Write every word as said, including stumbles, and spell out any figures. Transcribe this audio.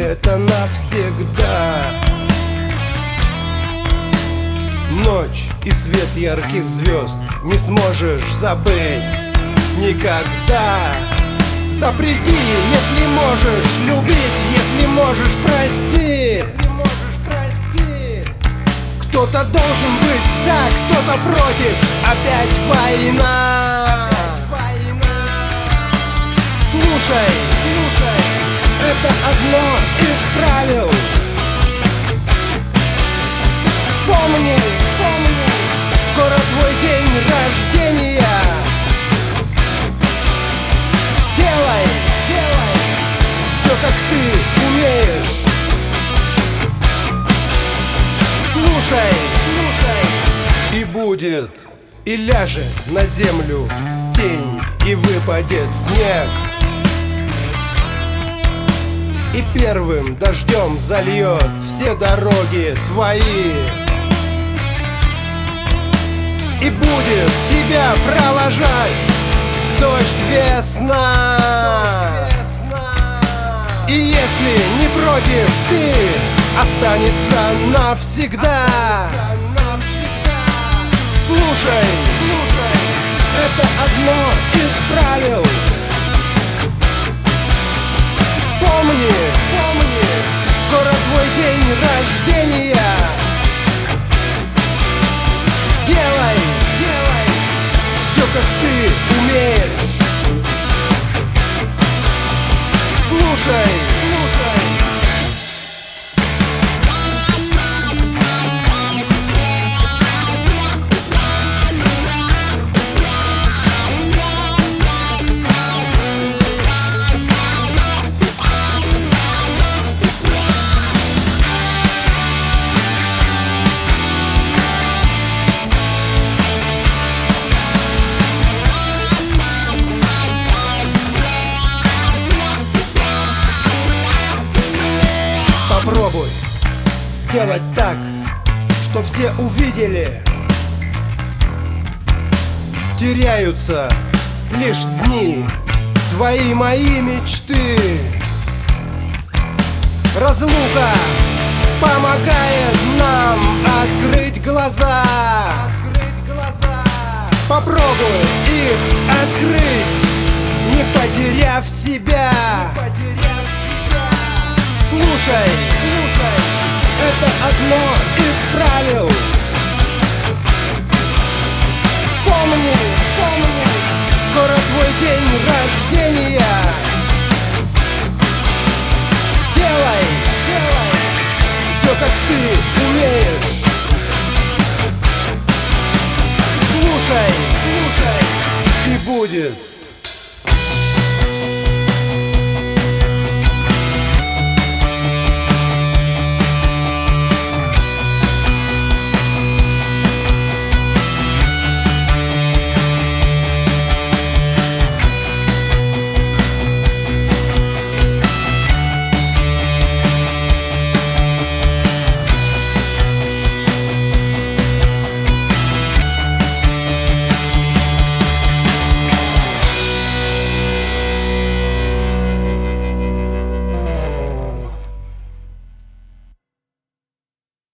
это навсегда. Ночь и свет ярких звезд не сможешь забыть никогда. Запрети, если можешь любить, если можешь прости. Кто-то должен быть за, кто-то против, опять война. Слушай, это одно из правил. Помни, скоро твой день рождения. Делай все, как ты умеешь. Слушай, и будет, и ляжет на землю тень, и выпадет снег, и первым дождем зальет все дороги твои. И будет тебя провожать в дождь весна. И если не против, ты останется навсегда. Слушай, это одно из правил. Помни, скоро твой день рождения. Делай все, как ты умеешь. Слушай. Попробуй сделать так, что все увидели. Теряются лишь дни, твои, мои мечты. Разлука помогает нам открыть глаза. Попробуй их открыть, не потеряв себя. Слушай, это одно из правил. Помни, скоро твой день рождения.